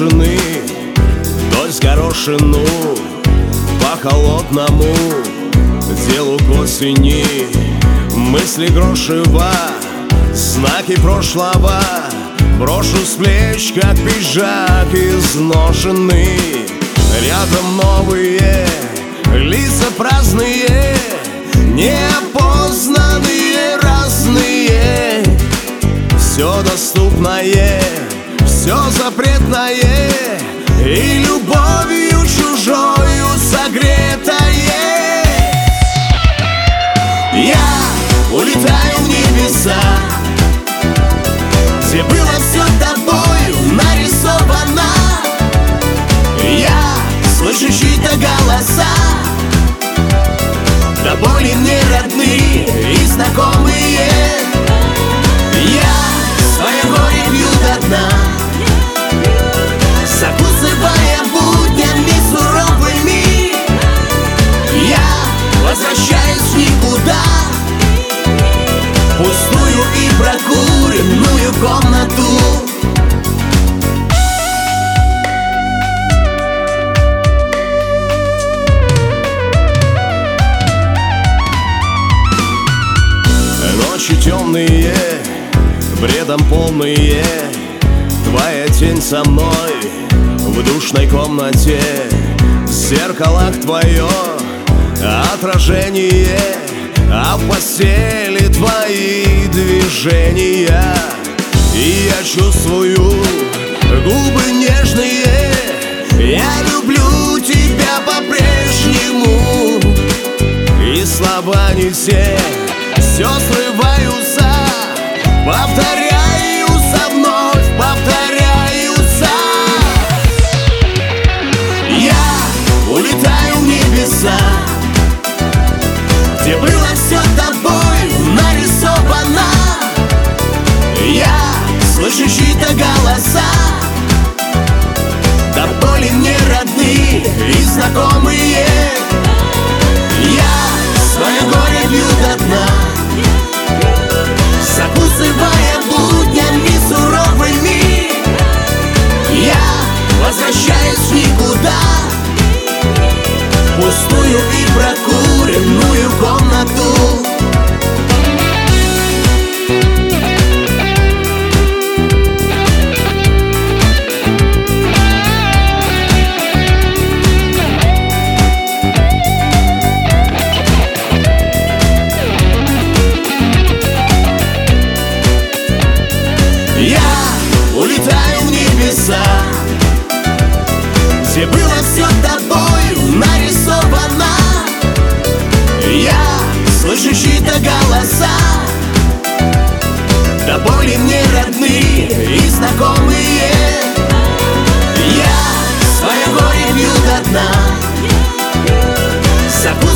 брошены вдоль горошину по холодному делу к осени. Мысли грошева, знаки прошлого брошу с плеч, как пиджак изношенный. Рядом новые лица праздные, неопознанные, разные. Все доступное, все запретное и любовью чужою согретое. Я улетаю в небеса, где было все тобою нарисовано. Я слышу чьи-то голоса, до боли мне родные и знакомые. Я свое горе пью до дна, закусывая буднями суровыми. Я возвращаюсь в никуда, пустую и прокуренную комнату. Ночи темные, бредом полные, твоя тень со мной в душной комнате. В зеркалах твое отражение, а в постели твои движения. И я чувствую губы нежные, я люблю тебя по-прежнему. И слова не те, все срываются, повторяются, вновь повторяются. Я улетаю в небеса, где было все тобой нарисовано. Я слышу чьи-то голоса, до боли мне родные и знакомые. Я свое горе пью до дна, закусывая буднями суровыми. Я возвращаюсь в никуда, пустую и прокуренную комнату. Я улетаю в небеса, где было все тобою нарисовано. Я слышу чьи-то голоса, до боли мне родные и знакомые. Я свое горе пью до дна,